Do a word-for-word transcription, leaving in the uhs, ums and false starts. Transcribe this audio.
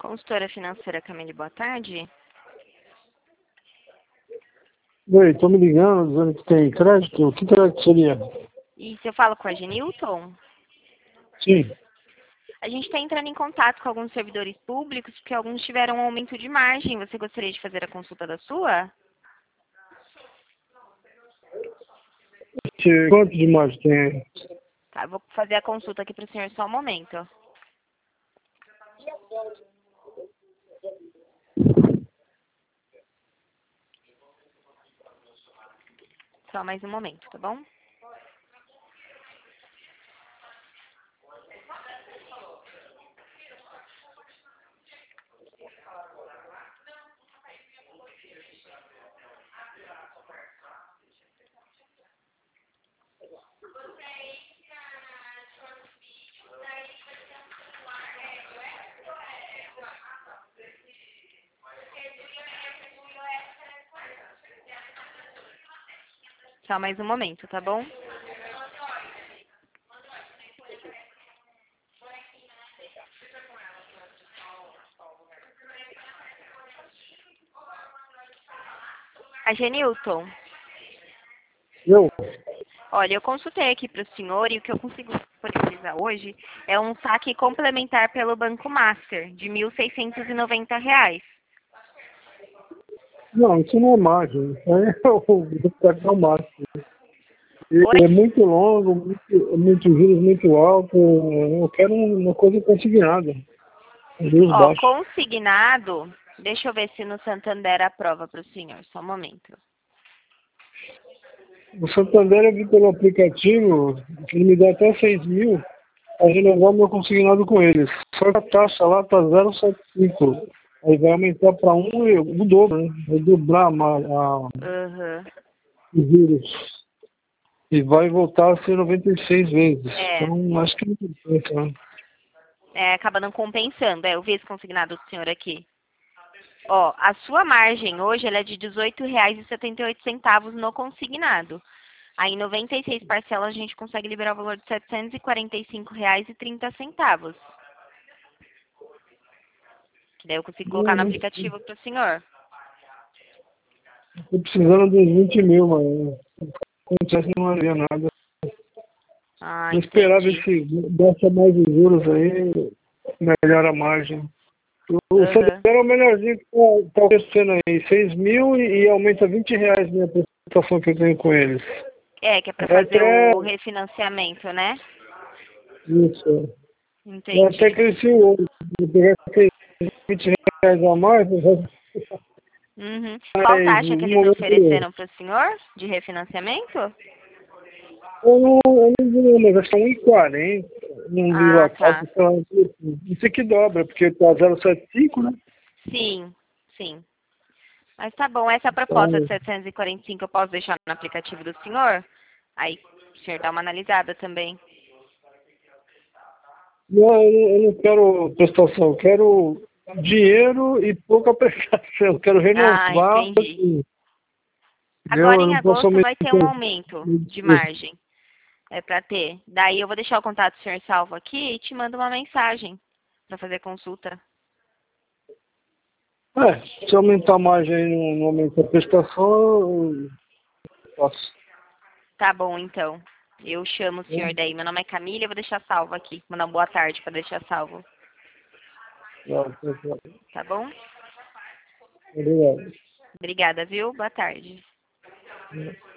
Consultora financeira Camille, boa tarde. Oi, tô me ligando dizendo que tem crédito. O que crédito seria? E se eu falo com a Genilton? Sim. A gente está entrando em contato com alguns servidores públicos porque alguns tiveram um aumento de margem. Você gostaria de fazer a consulta da sua? Que- Quanto de margem tem aí? Tá, vou fazer a consulta aqui para o senhor só um momento. Só mais um momento, tá bom? Só mais um momento, tá bom? A Genilton, Eu? olha, eu consultei aqui para o senhor e o que eu consigo disponibilizar hoje é um saque complementar pelo Banco Master de mil seiscentos e noventa reais. Não, isso não é margem. Isso aí é o cartão máximo. E é Oi? muito longo, muito, muito juros muito alto. Eu quero uma coisa consignada. Juros Ó, baixos. consignado, deixa eu ver se no Santander aprova para o senhor, só um momento. O Santander eu vi pelo aplicativo que ele me dá até seis mil a renovar meu consignado com eles. Só que a taxa lá tá zero vírgula setenta e cinco. Aí vai aumentar para um e o dobro, né? Vai dobrar a, a, Aham. os juros. E vai voltar a ser noventa e seis vezes. É, Então, acho que não compensa, né? é, acaba não compensando. É, eu vi esse consignado do senhor aqui. Ó, a sua margem hoje ela é de dezoito reais e setenta e oito centavos no consignado. Aí em noventa e seis parcelas a gente consegue liberar o valor de setecentos e quarenta e cinco reais e trinta centavos. Que daí eu consigo colocar Não, no não, aplicativo para o senhor. tô precisando de uns vinte mil, mas se acontece não haveria nada. Ah, Vou esperar ver entendi. se baixa mais os juros aí, melhora a margem. O Santander Aham. é o melhorzinho que está oferecendo aí, seis mil e, e aumenta vinte reais minha prestação que eu tenho com eles. É, que é para É fazer até o refinanciamento, né? isso. Eu até Entendi. cresci o olho. Se eu pegar aqueles vinte reais a mais, eu já- Uhum. Qual mas taxa que no eles momento ofereceram para o senhor de refinanciamento? eu não, eu não diria, mas acho que é um e quarenta, um vírgula Ah, quatro, tá. sei lá. Isso aqui dobra, porque tá zero vírgula setenta e cinco, né? Sim, sim. Mas tá bom, essa proposta de Então, setecentos e quarenta e cinco eu posso deixar no aplicativo do senhor? Aí o senhor dá uma analisada também. não, eu, não- eu não quero prestação, eu quero dinheiro e pouca prestação. Eu quero Ah, renovar, entendi. assim, entendeu? Agora Eu em não posso agosto aumentar vai ter um aumento de isso. margem. É pra ter. Daí eu vou deixar o contato do senhor salvo aqui e te mando uma mensagem pra fazer consulta. É, se aumentar mais aí no, no aumento da prestação, eu faço. Tá bom, então. Eu chamo o senhor Né? daí. Meu nome é Camila, eu vou deixar salvo aqui. Mandar uma boa tarde pra deixar salvo. Tá, tá, tá. Tá bom? Obrigado. Obrigada, viu? Boa tarde. Né?